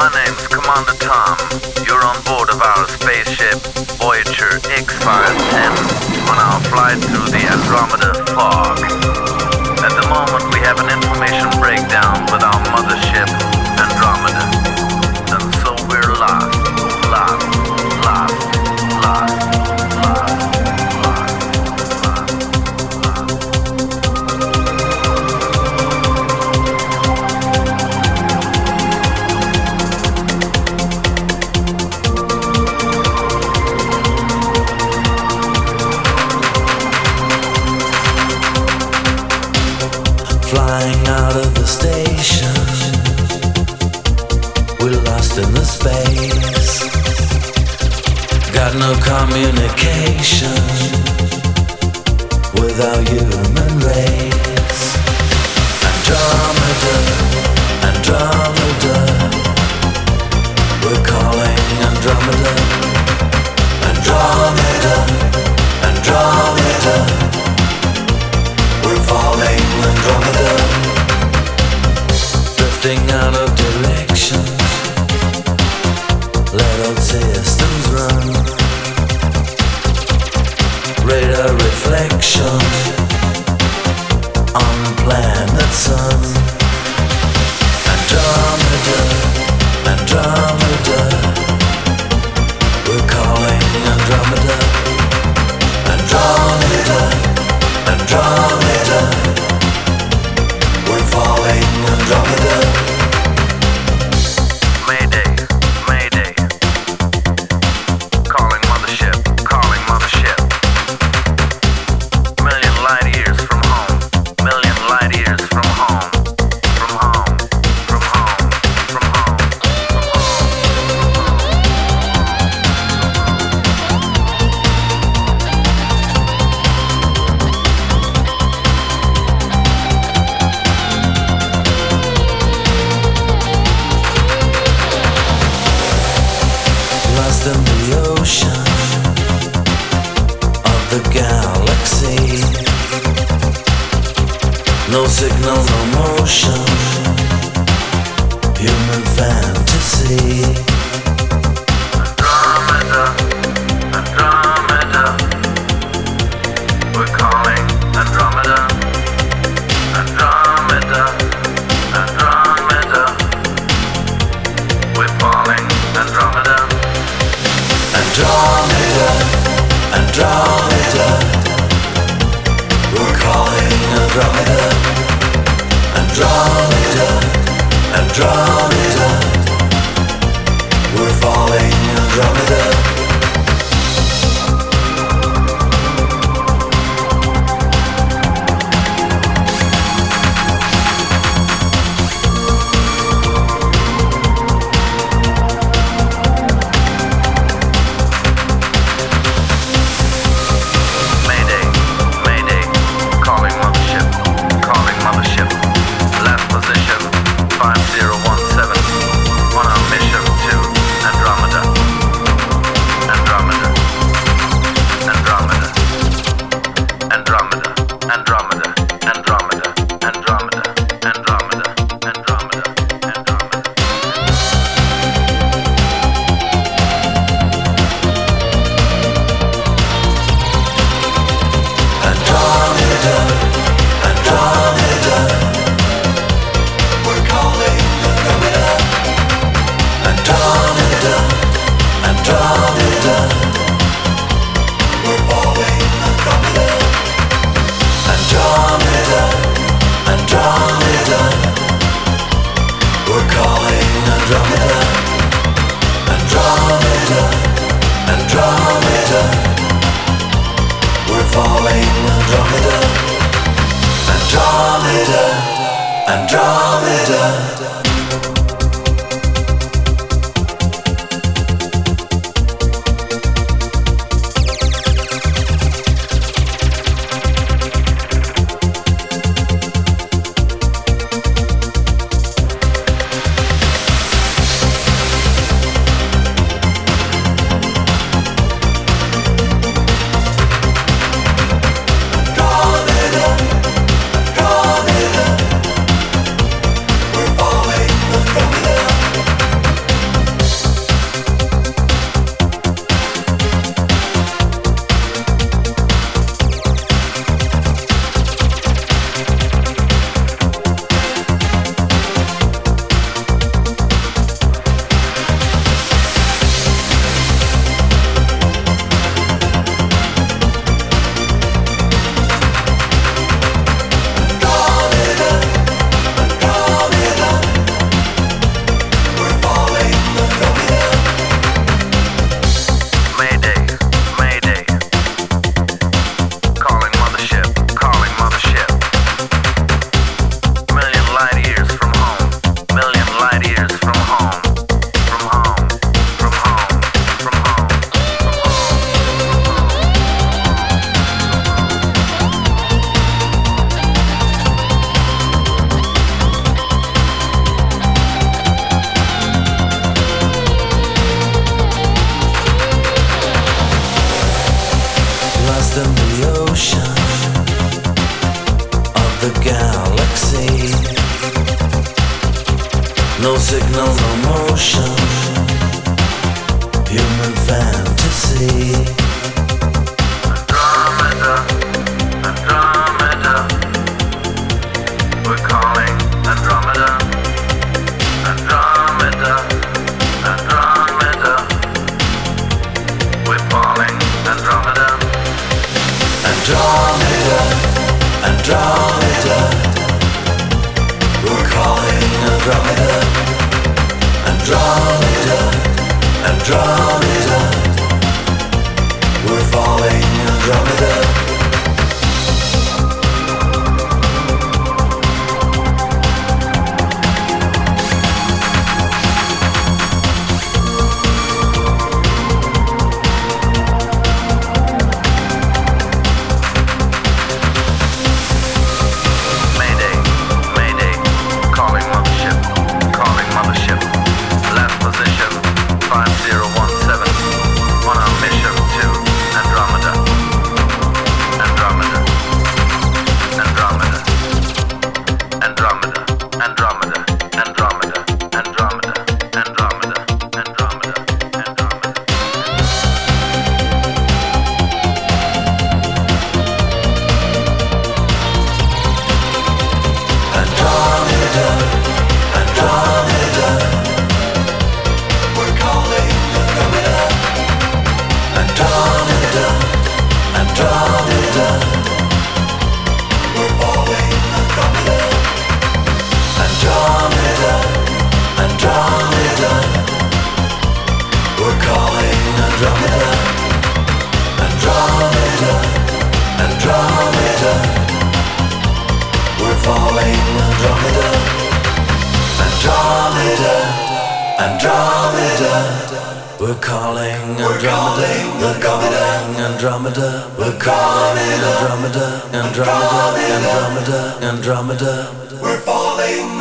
My name's Commander Tom. You're on board of our spaceship Voyager X-510 on our flight through the Andromeda fog. At the moment we have an information breakdown with our mothership Andromeda. And so we're lost. Flying out of the station, we're lost in the space. Got no communication with our human race. Andromeda, Andromeda, we're calling Andromeda. Andromeda, Andromeda, we're falling Andromeda, drifting out of directions. Let old systems run. Radar reflection on planet Sun. Andromeda, Andromeda, we're calling Andromeda. Andromeda, Andromeda, we're falling Andromeda. Mayday, Mayday. Calling mothership, calling mothership. Million light years from home, million light years from home. From home, from home, from home, from home. Lost in the ocean of the galaxy. No signal, no motion. Human fantasy. Andromeda, Andromeda. We're calling Andromeda. Andromeda, Andromeda. We're falling Andromeda. Andromeda, Andromeda, we're calling Andromeda. Andromeda, Andromeda, we're falling Andromeda. Mayday, Mayday. Calling mothership, calling mothership. Last position 5017 on our mission to Andromeda. Andromeda, Andromeda, Andromeda, Andromeda, Andromeda, Andromeda, Andromeda, Andromeda, Andromeda. Andromeda, Andromeda, we're calling Andromeda. Andromeda, Andromeda, we're falling Andromeda. Andromeda, Andromeda, we're calling Andromeda. Andromeda, Andromeda, we're falling Andromeda. Andromeda, Andromeda. Andromeda, Andromeda, we're falling signal, no motion. Human fantasy. Andromeda, Andromeda. We're calling Andromeda, Andromeda, Andromeda. We're falling Andromeda, Andromeda, Andromeda. We're calling Andromeda, Andromeda, Andromeda. We're falling Andromeda. Last position 5017 on our mission to Andromeda. Andromeda, Andromeda, Andromeda, Andromeda, Andromeda, Andromeda, Andromeda, Andromeda, Andromeda. Andromeda, Andromeda. We're calling Andromeda, Andromeda, Andromeda. We're falling Andromeda, Andromeda, Andromeda. We're calling Andromeda, Andromeda, Andromeda. We're falling Andromeda, Andromeda, Andromeda. We're calling Andromeda, we're calling Andromeda, we're calling Andromeda, Andromeda, Andromeda, Andromeda. We're falling